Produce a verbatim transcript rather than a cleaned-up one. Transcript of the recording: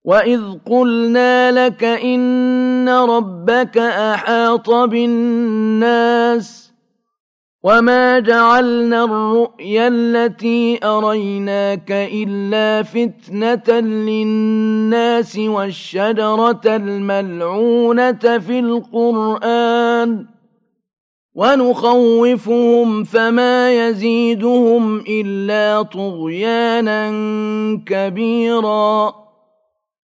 وَإِذْ قُلْنَا لَكَ إِنَّ رَبَّكَ أَحَاطَ بِالنَّاسِ وَمَا جَعَلْنَا الرُّؤْيَا الَّتِي أَرَيْنَاكَ إِلَّا فِتْنَةً لِلنَّاسِ وَالشَّجَرَةَ الْمَلْعُونَةَ فِي الْقُرْآنِ وَنُخَوِّفُهُمْ فَمَا يَزِيدُهُمْ إِلَّا طُغْيَانًا كَبِيرًا